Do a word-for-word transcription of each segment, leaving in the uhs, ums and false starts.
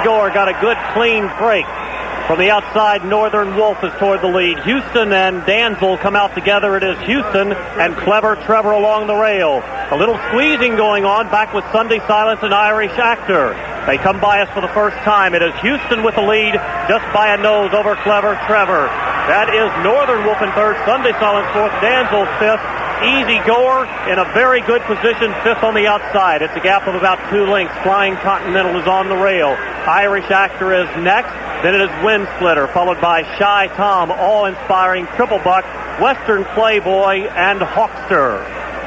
Gore got a good clean break. From the outside, Northern Wolf is toward the lead. Houston and Danzel come out together. It is Houston and Clever Trevor along the rail. A little squeezing going on back with Sunday Silence and Irish Actor. They come by us for the first time. It is Houston with the lead just by a nose over Clever Trevor. That is Northern Wolf in third, Sunday Silence fourth, Danzel fifth. Easy Gore in a very good position, fifth on the outside. It's a gap of about two lengths. Flying Continental is on the rail. Irish Actor is next. Then it is Wind Splitter, followed by Shy Tom, Awe-Inspiring, Triple Buck, Western Playboy, and Hawkster.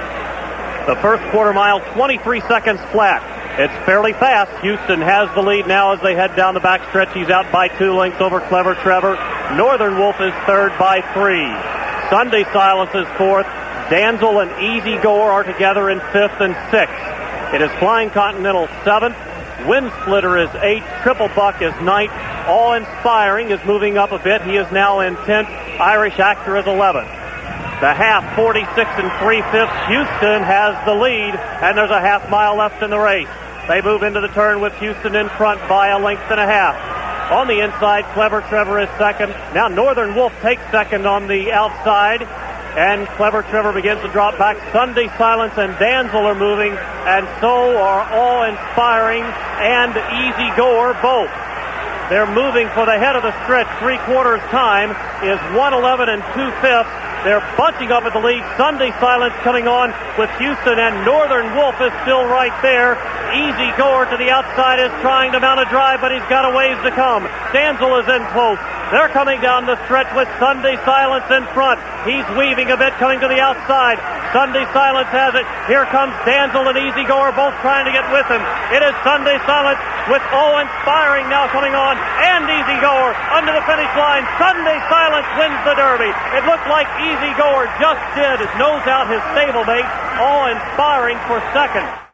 The first quarter mile, twenty-three seconds flat. It's fairly fast. Houston has the lead now as they head down the backstretch. He's out by two lengths over Clever Trevor. Northern Wolf is third by three. Sunday Silence is fourth. Danzel and Easy Gore are together in fifth and sixth. It is Flying Continental seventh. Wind Splitter is eighth. Triple Buck is ninth. Awe-Inspiring is moving up a bit. He is now in tenth. Irish Actor is eleventh. The half, forty-six and three-fifths. Houston has the lead, and there's a half mile left in the race. They move into the turn with Houston in front by a length and a half. On the inside, Clever Trevor is second. Now Northern Wolf takes second on the outside, and Clever Trevor begins to drop back. Sunday Silence and Danzel are moving, and so are Awe-Inspiring and Easy Gore both. They're moving for the head of the stretch. Three quarters time is one eleven and two-fifths. They're bunching up at the lead. Sunday Silence coming on with Houston, and Northern Wolf is still right there. Easy Gore to the outside is trying to mount a drive, but he's got a ways to come. Danzel is in close. They're coming down the stretch with Sunday Silence in front. He's weaving a bit, coming to the outside. Sunday Silence has it. Here comes Danzel and Easy Gore, both trying to get with him. It is Sunday Silence with Awe-Inspiring now coming on, and Easy Gore under the finish line. Sunday Silence wins the Derby. It looked like Easy Gore just did nose out his stablemate, Awe-Inspiring for second.